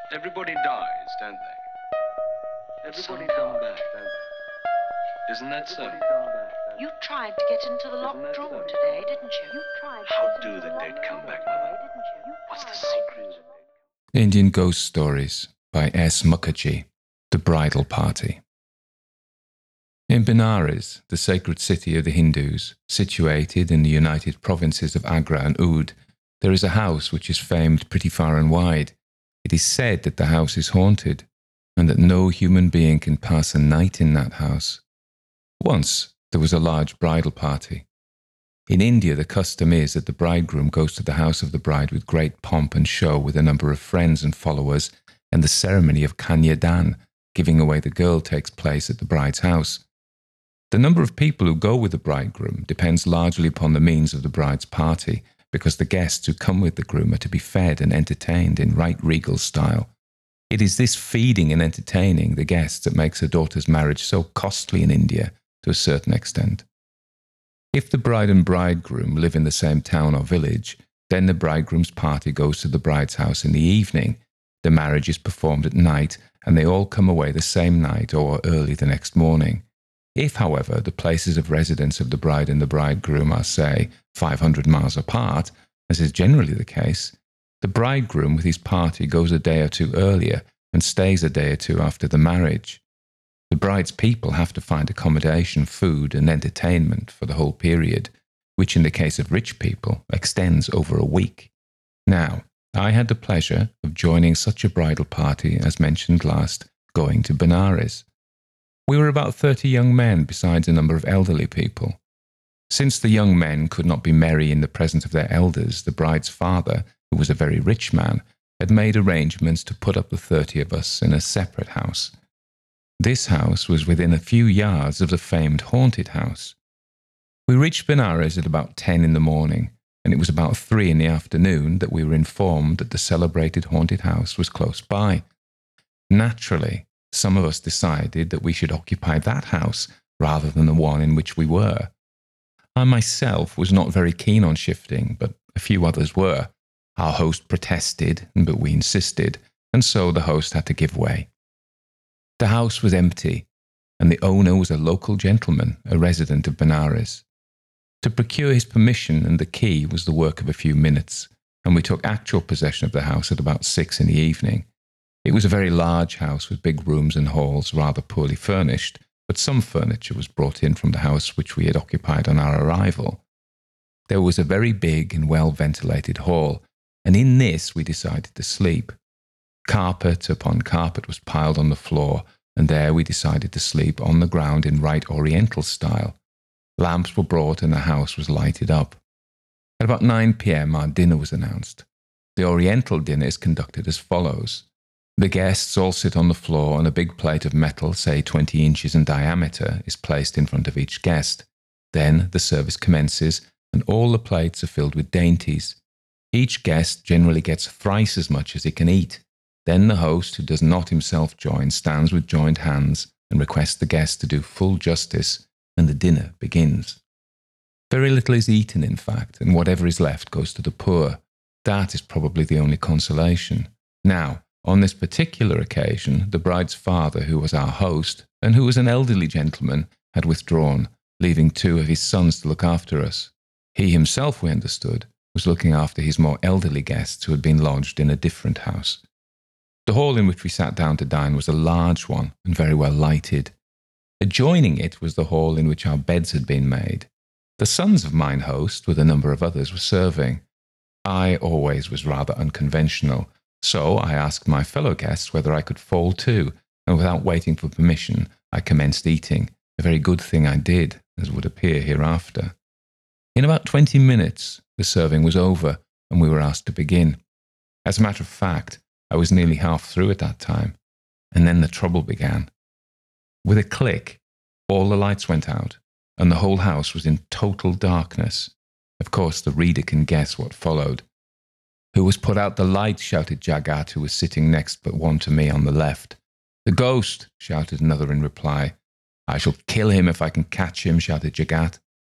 Everybody dies, don't they? Everybody come back, don't they? Isn't that so? You tried to get into the locked drawer today, didn't you? How do the dead come back, Mother? What's the secret? Indian Ghost Stories by S. Mukherjee, The Bridal Party. In Benares, the sacred city of the Hindus, situated in the united provinces of Agra and Oudh, there is a house which is famed pretty far and wide. It is said that the house is haunted, and that no human being can pass a night in that house. Once there was a large bridal party. In India, the custom is that the bridegroom goes to the house of the bride with great pomp and show with a number of friends and followers, and the ceremony of Kanyadan, giving away the girl, takes place at the bride's house. The number of people who go with the bridegroom depends largely upon the means of the bride's party, because the guests who come with the groom are to be fed and entertained in right regal style. It is this feeding and entertaining the guests that makes a daughter's marriage so costly in India to a certain extent. If the bride and bridegroom live in the same town or village, then the bridegroom's party goes to the bride's house in the evening. The marriage is performed at night, and they all come away the same night or early the next morning. If, however, the places of residence of the bride and the bridegroom are, say, 500 miles apart, as is generally the case, the bridegroom with his party goes a day or two earlier and stays a day or two after the marriage. The bride's people have to find accommodation, food, and entertainment for the whole period, which in the case of rich people extends over a week. Now, I had the pleasure of joining such a bridal party as mentioned last, going to Benares. We were about 30 young men besides a number of elderly people. Since the young men could not be merry in the presence of their elders, the bride's father, who was a very rich man, had made arrangements to put up the 30 of us in a separate house. This house was within a few yards of the famed haunted house. We reached Benares at about 10 in the morning, and it was about 3 in the afternoon that we were informed that the celebrated haunted house was close by. Naturally, some of us decided that we should occupy that house rather than the one in which we were. I myself was not very keen on shifting, but a few others were. Our host protested, but we insisted, and so the host had to give way. The house was empty, and the owner was a local gentleman, a resident of Benares. To procure his permission and the key was the work of a few minutes, and we took actual possession of the house at about 6 in the evening. It was a very large house with big rooms and halls, rather poorly furnished, but some furniture was brought in from the house which we had occupied on our arrival. There was a very big and well-ventilated hall, and in this we decided to sleep. Carpet upon carpet was piled on the floor, and there we decided to sleep on the ground in right Oriental style. Lamps were brought and the house was lighted up. At about 9 p.m. our dinner was announced. The Oriental dinner is conducted as follows. The guests all sit on the floor, and a big plate of metal, say 20 inches in diameter, is placed in front of each guest. Then the service commences, and all the plates are filled with dainties. Each guest generally gets thrice as much as he can eat. Then the host, who does not himself join, stands with joined hands and requests the guests to do full justice, and the dinner begins. Very little is eaten, in fact, and whatever is left goes to the poor. That is probably the only consolation. Now, on this particular occasion, the bride's father, who was our host, and who was an elderly gentleman, had withdrawn, leaving 2 of his sons to look after us. He himself, we understood, was looking after his more elderly guests who had been lodged in a different house. The hall in which we sat down to dine was a large one and very well lighted. Adjoining it was the hall in which our beds had been made. The sons of mine host, with a number of others, were serving. I always was rather unconventional, so I asked my fellow guests whether I could fall to, and without waiting for permission, I commenced eating, a very good thing I did, as would appear hereafter. In about 20 minutes, the serving was over, and we were asked to begin. As a matter of fact, I was nearly half through at that time, and then the trouble began. With a click, all the lights went out, and the whole house was in total darkness. Of course, the reader can guess what followed. "Who has put out the light?" shouted Jagat, who was sitting next but one to me on the left. "The ghost," shouted another in reply. "I shall kill him if I can catch him," shouted Jagat.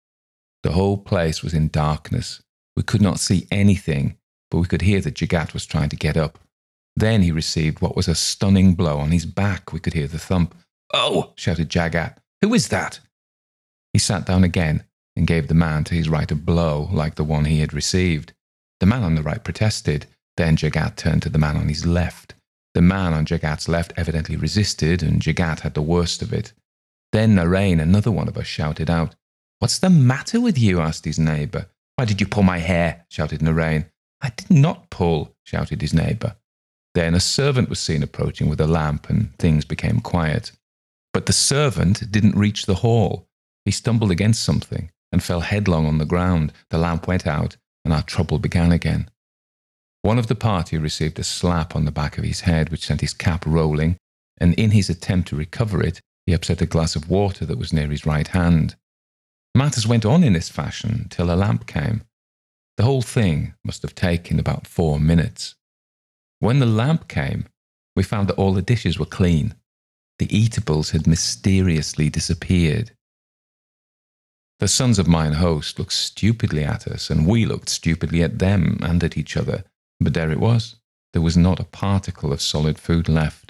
The whole place was in darkness. We could not see anything, but we could hear that Jagat was trying to get up. Then he received what was a stunning blow on his back. We could hear the thump. "Oh!" shouted Jagat. "Who is that?" He sat down again and gave the man to his right a blow like the one he had received. The man on the right protested. Then Jagat turned to the man on his left. The man on Jagat's left evidently resisted, and Jagat had the worst of it. Then Narain, another one of us, shouted out. "What's the matter with you?" asked his neighbour. "Why did you pull my hair?" shouted Narain. "I did not pull," shouted his neighbour. Then a servant was seen approaching with a lamp, and things became quiet. But the servant didn't reach the hall. He stumbled against something and fell headlong on the ground. The lamp went out, and our trouble began again. One of the party received a slap on the back of his head, which sent his cap rolling, and in his attempt to recover it, he upset a glass of water that was near his right hand. Matters went on in this fashion till a lamp came. The whole thing must have taken about 4 minutes. When the lamp came, we found that all the dishes were clean. The eatables had mysteriously disappeared. The sons of mine host looked stupidly at us, and we looked stupidly at them and at each other. But there it was. There was not a particle of solid food left.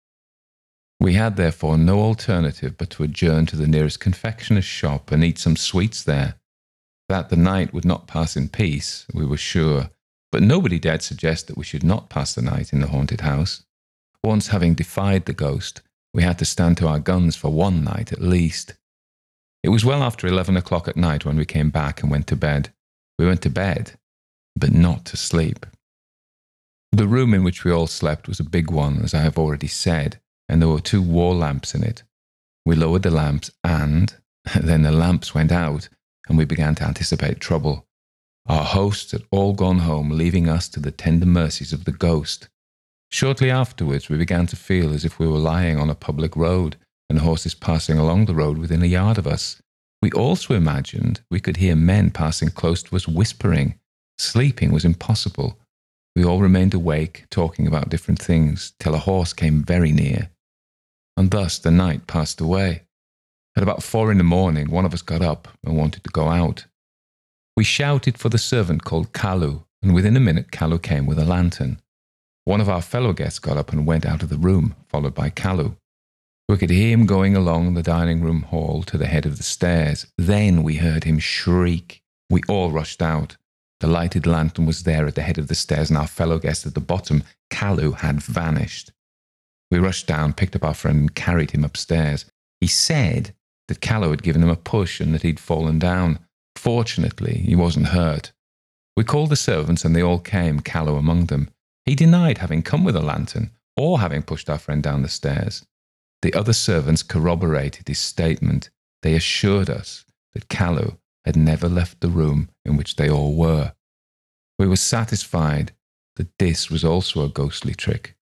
We had therefore no alternative but to adjourn to the nearest confectioner's shop and eat some sweets there. That the night would not pass in peace, we were sure, but nobody dared suggest that we should not pass the night in the haunted house. Once having defied the ghost, we had to stand to our guns for one night at least. It was well after 11 o'clock at night when we came back and went to bed. We went to bed, but not to sleep. The room in which we all slept was a big one, as I have already said, and there were 2 wall lamps in it. We lowered the lamps and then the lamps went out, and we began to anticipate trouble. Our hosts had all gone home, leaving us to the tender mercies of the ghost. Shortly afterwards, we began to feel as if we were lying on a public road, and horses passing along the road within a yard of us. We also imagined we could hear men passing close to us whispering. Sleeping was impossible. We all remained awake, talking about different things, till a horse came very near. And thus the night passed away. At about 4 in the morning, one of us got up and wanted to go out. We shouted for the servant called Kalu, and within a minute Kalu came with a lantern. One of our fellow guests got up and went out of the room, followed by Kalu. We could hear him going along the dining room hall to the head of the stairs. Then we heard him shriek. We all rushed out. The lighted lantern was there at the head of the stairs, and our fellow guest at the bottom. Kalu had vanished. We rushed down, picked up our friend, and carried him upstairs. He said that Kalu had given him a push and that he'd fallen down. Fortunately, he wasn't hurt. We called the servants, and they all came, Kalu among them. He denied having come with a lantern or having pushed our friend down the stairs. The other servants corroborated his statement. They assured us that Kalu had never left the room in which they all were. We were satisfied that this was also a ghostly trick.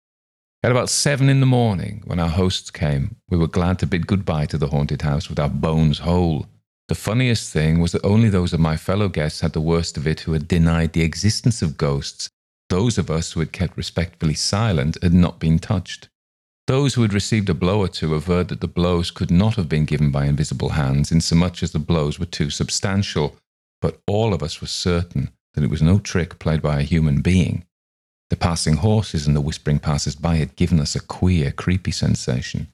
At about 7 in the morning, when our hosts came, we were glad to bid goodbye to the haunted house with our bones whole. The funniest thing was that only those of my fellow guests had the worst of it who had denied the existence of ghosts. Those of us who had kept respectfully silent had not been touched. Those who had received a blow or two averred that the blows could not have been given by invisible hands, insomuch as the blows were too substantial, but all of us were certain that it was no trick played by a human being. The passing horses and the whispering passers-by had given us a queer, creepy sensation.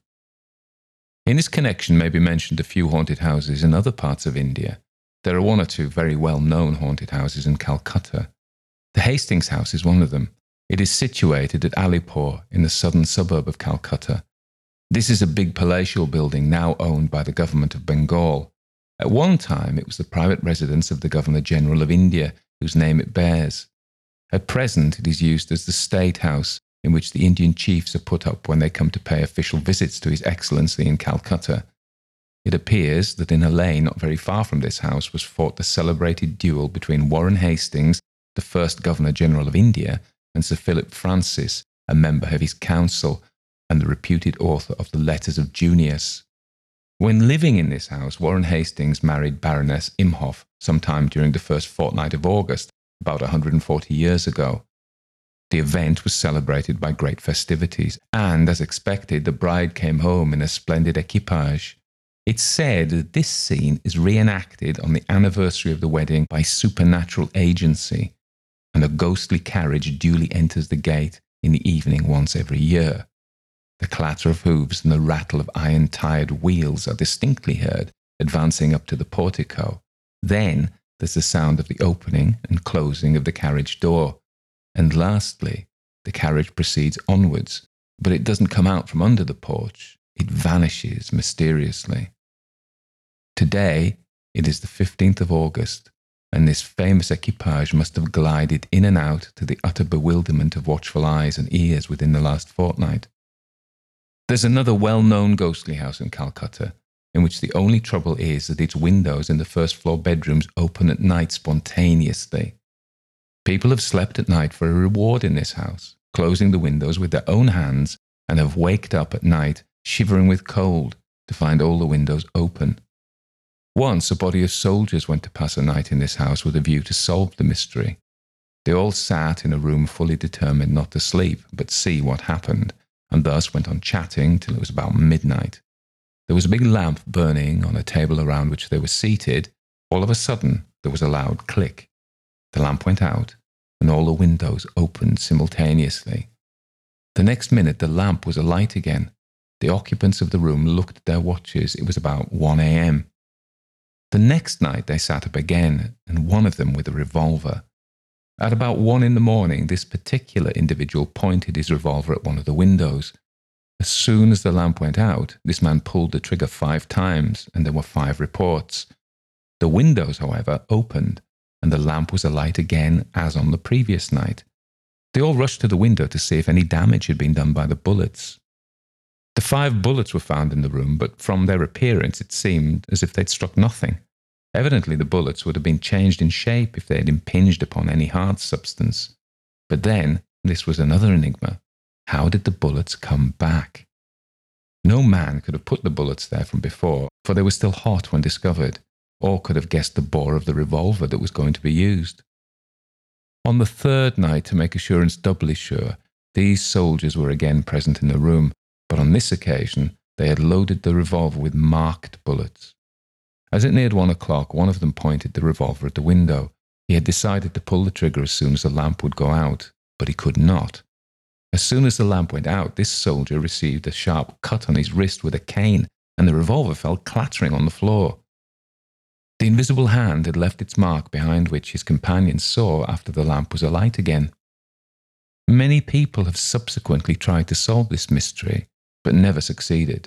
In this connection may be mentioned a few haunted houses in other parts of India. There are 1 or 2 very well-known haunted houses in Calcutta. The Hastings House is one of them. It is situated at Alipur in the southern suburb of Calcutta. This is a big palatial building now owned by the government of Bengal. At one time, it was the private residence of the Governor-General of India, whose name it bears. At present, it is used as the State House, in which the Indian chiefs are put up when they come to pay official visits to His Excellency in Calcutta. It appears that in a lane not very far from this house was fought the celebrated duel between Warren Hastings, the first Governor-General of India, and Sir Philip Francis, a member of his council and the reputed author of the Letters of Junius. When living in this house, Warren Hastings married Baroness Imhoff sometime during the first fortnight of August, about 140 years ago. The event was celebrated by great festivities, and, as expected, the bride came home in a splendid equipage. It's said that this scene is reenacted on the anniversary of the wedding by supernatural agency, and a ghostly carriage duly enters the gate in the evening once every year. The clatter of hooves and the rattle of iron-tired wheels are distinctly heard advancing up to the portico. Then there's the sound of the opening and closing of the carriage door. And lastly, the carriage proceeds onwards, but it doesn't come out from under the porch. It vanishes mysteriously. Today, it is the 15th of August, and this famous equipage must have glided in and out to the utter bewilderment of watchful eyes and ears within the last fortnight. There's another well-known ghostly house in Calcutta, in which the only trouble is that its windows in the first-floor bedrooms open at night spontaneously. People have slept at night for a reward in this house, closing the windows with their own hands, and have waked up at night shivering with cold to find all the windows open. Once a body of soldiers went to pass a night in this house with a view to solve the mystery. They all sat in a room fully determined not to sleep, but see what happened, and thus went on chatting till it was about midnight. There was a big lamp burning on a table around which they were seated. All of a sudden, there was a loud click. The lamp went out, and all the windows opened simultaneously. The next minute, the lamp was alight again. The occupants of the room looked at their watches. It was about 1 a.m. The next night, they sat up again, and one of them with a revolver. At about 1 in the morning, this particular individual pointed his revolver at one of the windows. As soon as the lamp went out, this man pulled the trigger 5 times, and there were 5 reports. The windows, however, opened, and the lamp was alight again as on the previous night. They all rushed to the window to see if any damage had been done by the bullets. The 5 bullets were found in the room, but from their appearance it seemed as if they'd struck nothing. Evidently the bullets would have been changed in shape if they had impinged upon any hard substance. But then, this was another enigma. How did the bullets come back? No man could have put the bullets there from before, for they were still hot when discovered, or could have guessed the bore of the revolver that was going to be used. On the 3rd night, to make assurance doubly sure, these soldiers were again present in the room, but on this occasion they had loaded the revolver with marked bullets. As it neared 1 o'clock, one of them pointed the revolver at the window. He had decided to pull the trigger as soon as the lamp would go out, but he could not. As soon as the lamp went out, this soldier received a sharp cut on his wrist with a cane, and the revolver fell clattering on the floor. The invisible hand had left its mark behind which his companions saw after the lamp was alight again. Many people have subsequently tried to solve this mystery, but never succeeded.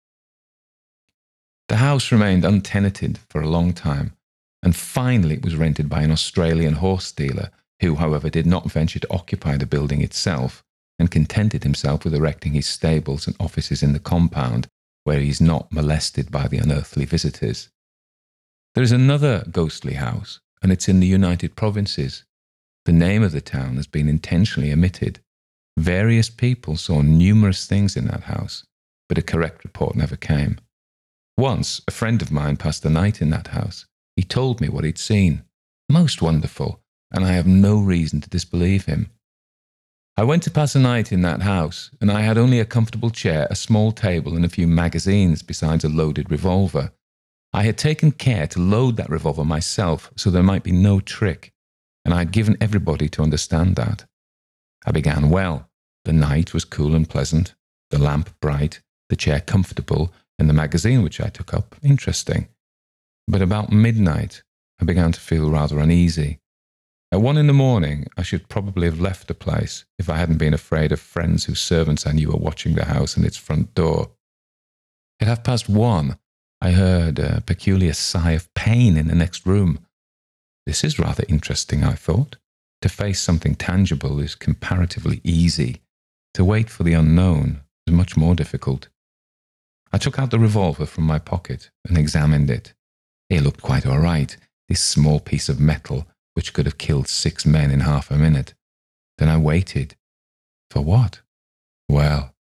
The house remained untenanted for a long time, and finally it was rented by an Australian horse dealer, who, however, did not venture to occupy the building itself, and contented himself with erecting his stables and offices in the compound, where he is not molested by the unearthly visitors. There is another ghostly house, and it's in the United Provinces. The name of the town has been intentionally omitted. Various people saw numerous things in that house, but a correct report never came. Once, a friend of mine passed the night in that house. He told me what he'd seen. Most wonderful, and I have no reason to disbelieve him. I went to pass a night in that house, and I had only a comfortable chair, a small table, and a few magazines, besides a loaded revolver. I had taken care to load that revolver myself, so there might be no trick, and I had given everybody to understand that. I began well. The night was cool and pleasant, the lamp bright, the chair comfortable, and the magazine which I took up interesting. But about midnight, I began to feel rather uneasy. At 1 in the morning, I should probably have left the place if I hadn't been afraid of friends whose servants I knew were watching the house and its front door. At 1:30, I heard a peculiar sigh of pain in the next room. This is rather interesting, I thought. To face something tangible is comparatively easy. To wait for the unknown is much more difficult. I took out the revolver from my pocket and examined it. It looked quite all right, this small piece of metal which could have killed 6 men in half a minute. Then I waited. For what? Well,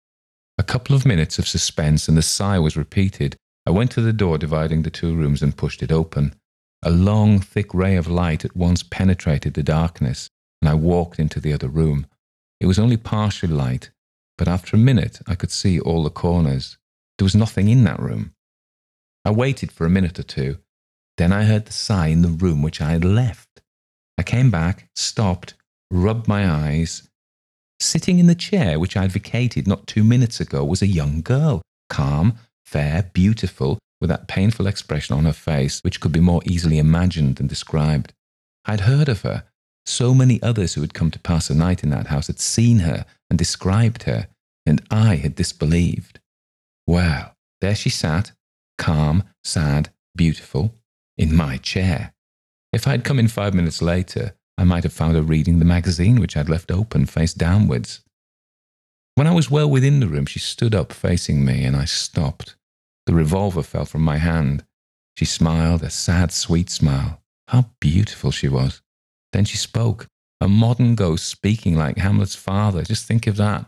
a couple of minutes of suspense and the sigh was repeated. I went to the door dividing the 2 rooms and pushed it open. A long, thick ray of light at once penetrated the darkness, and I walked into the other room. It was only partial light, but after a minute I could see all the corners. There was nothing in that room. I waited for a minute or 2. Then I heard the sigh in the room which I had left. I came back, stopped, rubbed my eyes. Sitting in the chair which I'd vacated not 2 minutes ago was a young girl, calm, fair, beautiful, with that painful expression on her face which could be more easily imagined than described. I'd heard of her. So many others who had come to pass a night in that house had seen her and described her, and I had disbelieved. Well, there she sat, calm, sad, beautiful, in my chair. If I had come in 5 minutes later, I might have found her reading the magazine which I'd left open face downwards. When I was well within the room, she stood up facing me, and I stopped. The revolver fell from my hand. She smiled, a sad, sweet smile. How beautiful she was. Then she spoke, a modern ghost speaking like Hamlet's father. Just think of that.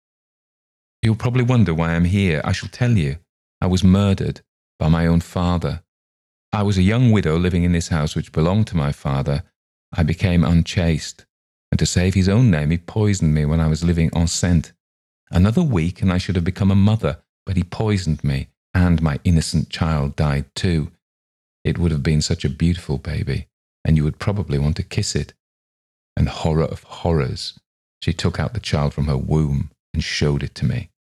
You'll probably wonder why I'm here. I shall tell you. I was murdered by my own father. I was a young widow living in this house which belonged to my father. I became unchaste, and to save his own name, he poisoned me when I was living enceinte. Another week and I should have become a mother, but he poisoned me, and my innocent child died too. It would have been such a beautiful baby, and you would probably want to kiss it. And horror of horrors, she took out the child from her womb and showed it to me.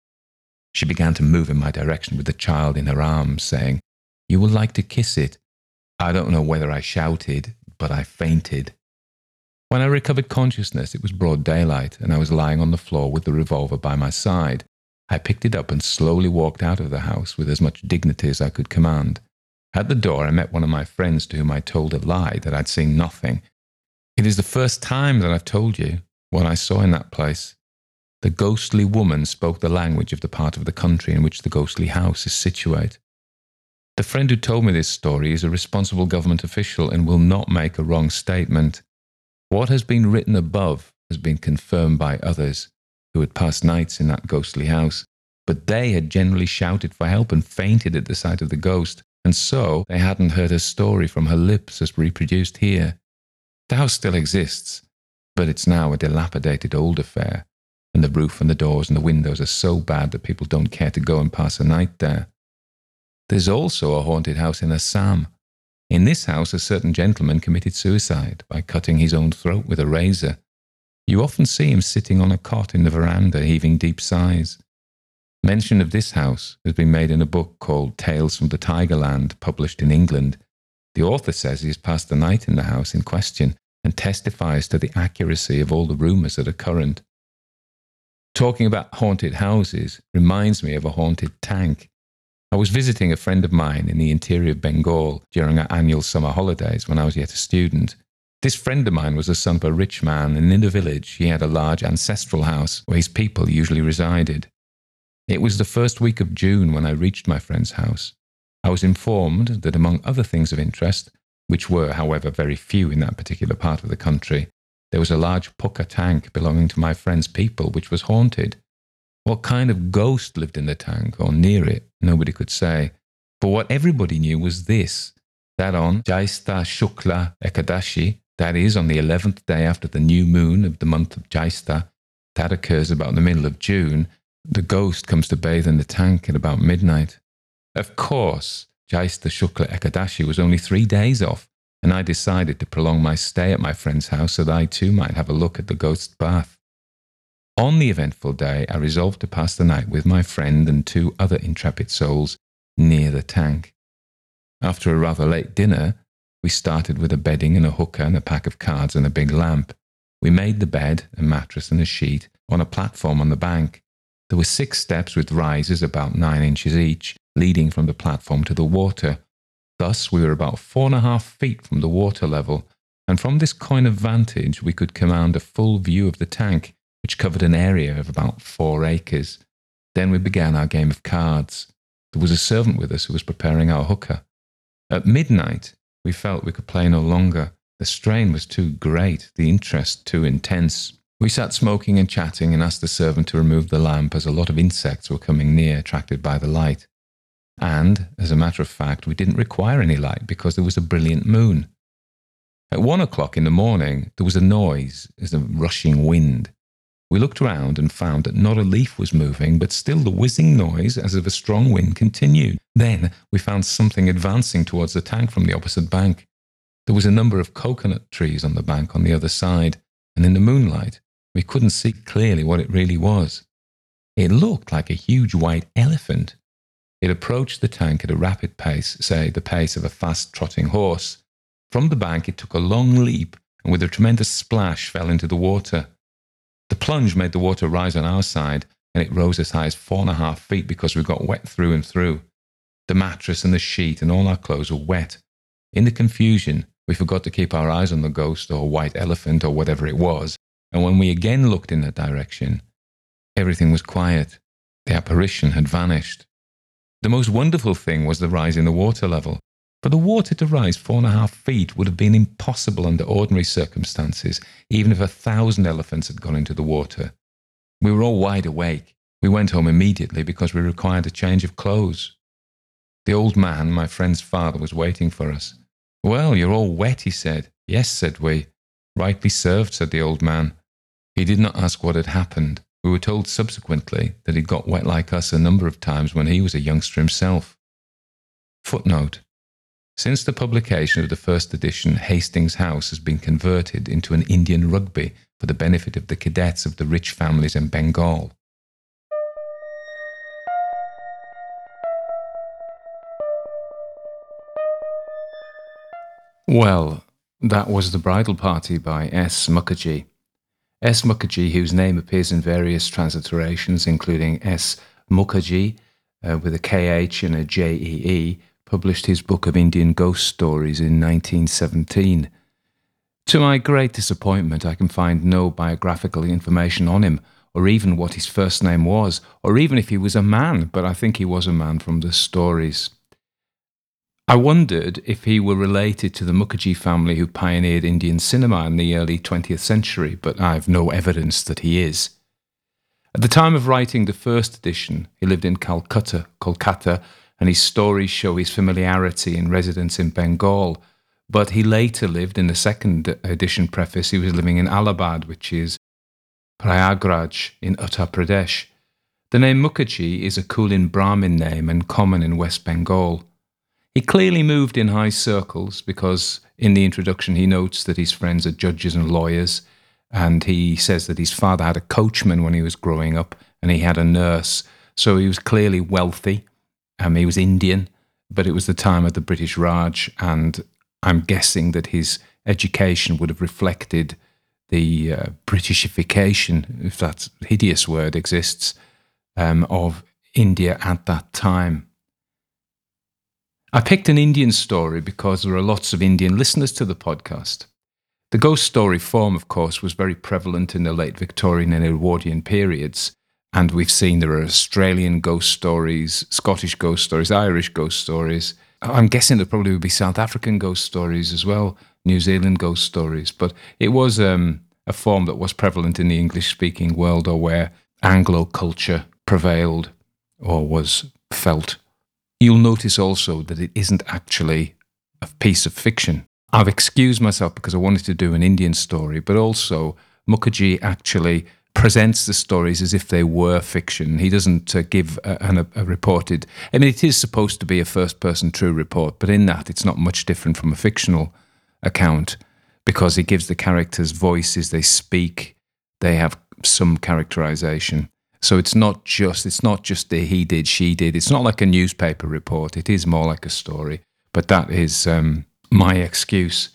She began to move in my direction with the child in her arms, saying, "You will like to kiss it." I don't know whether I shouted, but I fainted. When I recovered consciousness, it was broad daylight, and I was lying on the floor with the revolver by my side. I picked it up and slowly walked out of the house with as much dignity as I could command. At the door, I met one of my friends to whom I told a lie that I'd seen nothing. It is the first time that I've told you what I saw in that place. The ghostly woman spoke the language of the part of the country in which the ghostly house is situate. The friend who told me this story is a responsible government official and will not make a wrong statement. What has been written above has been confirmed by others who had passed nights in that ghostly house, but they had generally shouted for help and fainted at the sight of the ghost, and so they hadn't heard her story from her lips as reproduced here. The house still exists, but it's now a dilapidated old affair, and the roof and the doors and the windows are so bad that people don't care to go and pass a night there. There's also a haunted house in Assam. In this house, a certain gentleman committed suicide by cutting his own throat with a razor. You often see him sitting on a cot in the veranda, heaving deep sighs. Mention of this house has been made in a book called Tales from the Tigerland, published in England. The author says he has passed the night in the house in question and testifies to the accuracy of all the rumours that are current. Talking about haunted houses reminds me of a haunted tank. I was visiting a friend of mine in the interior of Bengal during our annual summer holidays when I was yet a student. This friend of mine was the son of a rich man, and in the village he had a large ancestral house where his people usually resided. It was the first week of June when I reached my friend's house. I was informed that among other things of interest, which were, however, very few in that particular part of the country, there was a large pukka tank belonging to my friend's people which was haunted. What kind of ghost lived in the tank or near it, nobody could say. But what everybody knew was this, that on Jaista Shukla Ekadashi, that is, on the 11th day after the new moon of the month of Jaista, that occurs about the middle of June, the ghost comes to bathe in the tank at about midnight. Of course, Jaista Shukla Ekadashi was only 3 days off, and I decided to prolong my stay at my friend's house so that I too might have a look at the ghost's bath. On the eventful day, I resolved to pass the night with my friend and 2 other intrepid souls near the tank. After a rather late dinner, we started with a bedding and a hookah and a pack of cards and a big lamp. We made the bed, a mattress and a sheet on a platform on the bank. There were 6 steps with rises about 9 inches each, leading from the platform to the water. Thus, we were about 4.5 feet from the water level, and from this coign of vantage we could command a full view of the tank, which covered an area of about 4 acres. Then we began our game of cards. There was a servant with us who was preparing our hookah. At midnight, we felt we could play no longer. The strain was too great, the interest too intense. We sat smoking and chatting and asked the servant to remove the lamp as a lot of insects were coming near, attracted by the light. And, as a matter of fact, we didn't require any light because there was a brilliant moon. At 1 o'clock in the morning, there was a noise as of rushing wind. We looked round and found that not a leaf was moving, but still the whizzing noise as of a strong wind continued. Then we found something advancing towards the tank from the opposite bank. There was a number of coconut trees on the bank on the other side, and in the moonlight We couldn't see clearly what it really was. It looked like a huge white elephant. It approached the tank at a rapid pace, say the pace of a fast-trotting horse. From the bank, it took a long leap and with a tremendous splash fell into the water. The plunge made the water rise on our side, and it rose as high as 4.5 feet because we got wet through and through. The mattress and the sheet and all our clothes were wet. In the confusion, we forgot to keep our eyes on the ghost or white elephant or whatever it was, and when we again looked in that direction, everything was quiet. The apparition had vanished. The most wonderful thing was the rise in the water level. For the water to rise 4.5 feet would have been impossible under ordinary circumstances, even if 1,000 elephants had gone into the water. We were all wide awake. We went home immediately because we required a change of clothes. The old man, my friend's father, was waiting for us. "Well, you're all wet," he said. "Yes," said we. "Rightly served," said the old man. He did not ask what had happened. We were told subsequently that he'd got wet like us a number of times when he was a youngster himself. Footnote: since the publication of the first edition, Hastings House has been converted into an Indian rugby for the benefit of the cadets of the rich families in Bengal. Well, that was The Bridal Party by S. Mukherjee. S. Mukherjee, whose name appears in various transliterations, including S. Mukherjee, with a KH and a JEE, published his book of Indian ghost stories in 1917. To my great disappointment, I can find no biographical information on him, or even what his first name was, or even if he was a man, but I think he was a man from the stories. I wondered if he were related to the Mukherjee family who pioneered Indian cinema in the early 20th century, but I have no evidence that he is. At the time of writing the first edition, he lived in Kolkata, and his stories show his familiarity and residence in Bengal. But he later lived, in the second edition preface, he was living in Allahabad, which is Prayagraj in Uttar Pradesh. The name Mukherjee is a Kulin Brahmin name and common in West Bengal. He clearly moved in high circles because in the introduction he notes that his friends are judges and lawyers, and he says that his father had a coachman when he was growing up and he had a nurse, so he was clearly wealthy. He was Indian, but it was the time of the British Raj, and I'm guessing that his education would have reflected the Britishification, if that hideous word exists, of India at that time. I picked an Indian story because there are lots of Indian listeners to the podcast. The ghost story form, of course, was very prevalent in the late Victorian and Edwardian periods, and we've seen there are Australian ghost stories, Scottish ghost stories, Irish ghost stories. I'm guessing there probably would be South African ghost stories as well, New Zealand ghost stories, but it was a form that was prevalent in the English-speaking world, or where Anglo culture prevailed or was felt. You'll notice also that it isn't actually a piece of fiction. I've excused myself because I wanted to do an Indian story, but also Mukherjee actually presents the stories as if they were fiction. He doesn't give a reported... I mean, it is supposed to be a first-person true report, but in that it's not much different from a fictional account because it gives the characters voices, they speak, they have some characterization. So it's not just the he did, she did. It's not like a newspaper report. It is more like a story. But that is my excuse.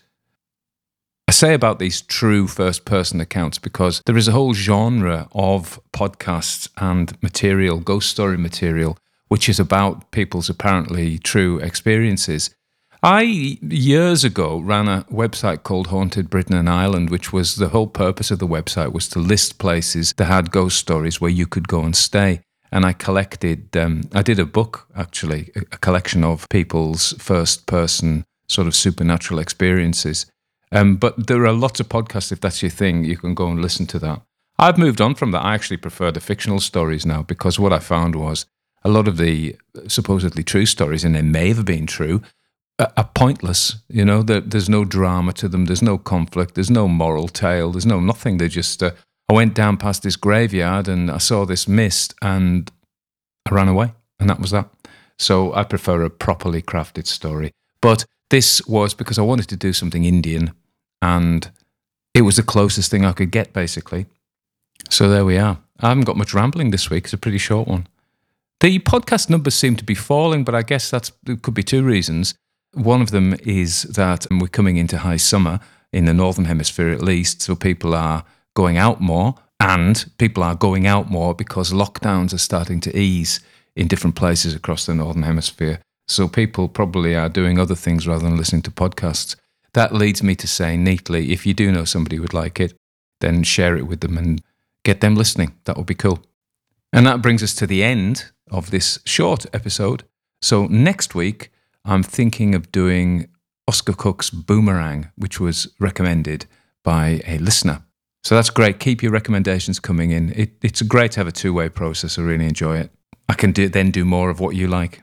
I say about these true first-person accounts because there is a whole genre of podcasts and material, ghost story material, which is about people's apparently true experiences. I, years ago, ran a website called Haunted Britain and Ireland, which was the whole purpose of the website was to list places that had ghost stories where you could go and stay. And I collected, I did a book, actually, a collection of people's first-person sort of supernatural experiences. But there are lots of podcasts, if that's your thing, you can go and listen to that. I've moved on from that. I actually prefer the fictional stories now because what I found was a lot of the supposedly true stories, and they may have been true, are pointless. You know, there's no drama to them, there's no conflict, there's no moral tale, there's no nothing. They just, I went down past this graveyard and I saw this mist and I ran away, and that was that. So I prefer a properly crafted story. But this was because I wanted to do something Indian, and it was the closest thing I could get, basically. So there we are. I haven't got much rambling this week. It's a pretty short one. The podcast numbers seem to be falling, but I guess there could be two reasons. One of them is that we're coming into high summer in the Northern Hemisphere at least, so people are going out more, and people are going out more because lockdowns are starting to ease in different places across the Northern Hemisphere. So people probably are doing other things rather than listening to podcasts. That leads me to say neatly, if you do know somebody who would like it, then share it with them and get them listening. That would be cool. And that brings us to the end of this short episode. So next week, I'm thinking of doing Oscar Cook's Boomerang, which was recommended by a listener. So that's great. Keep your recommendations coming in. It's great to have a two-way process. I really enjoy it. I can then do more of what you like.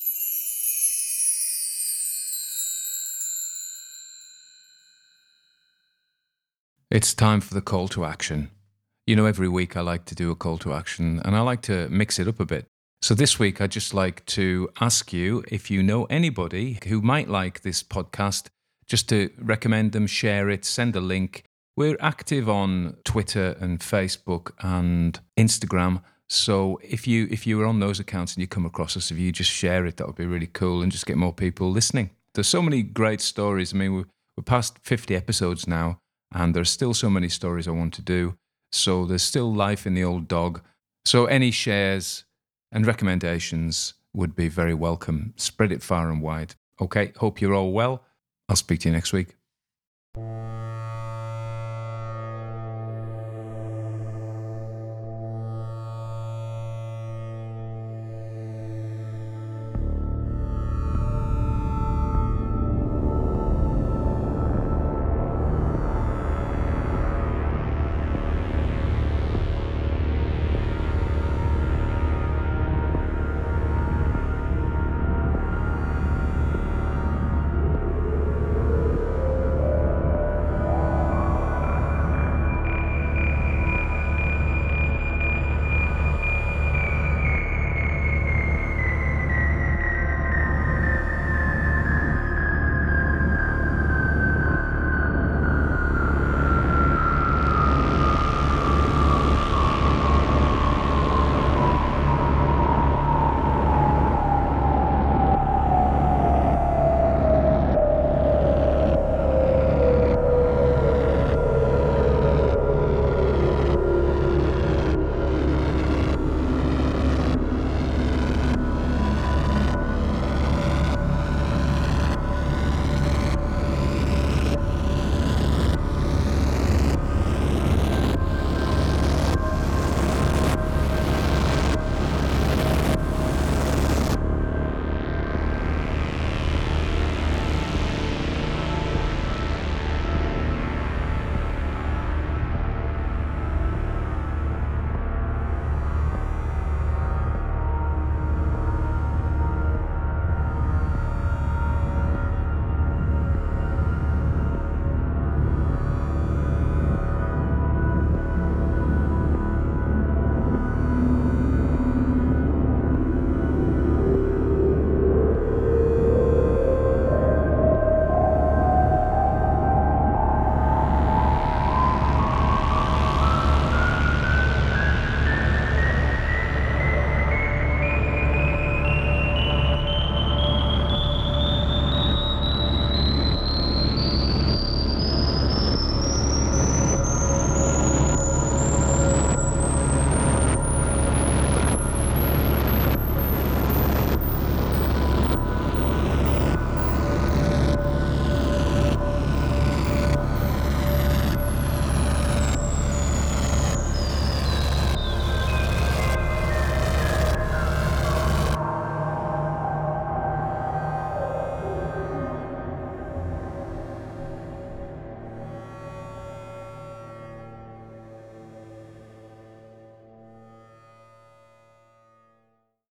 It's time for the call to action. You know, every week I like to do a call to action, and I like to mix it up a bit. So this week I'd just like to ask you if you know anybody who might like this podcast, just to recommend them, share it, send a link. We're active on Twitter and Facebook and Instagram. So if you were on those accounts and you come across us, if you just share it, that would be really cool and just get more people listening. There's so many great stories. I mean, we're past 50 episodes now, and there's still so many stories I want to do. So there's still life in the old dog. So any shares and recommendations would be very welcome. Spread it far and wide. Okay, hope you're all well. I'll speak to you next week.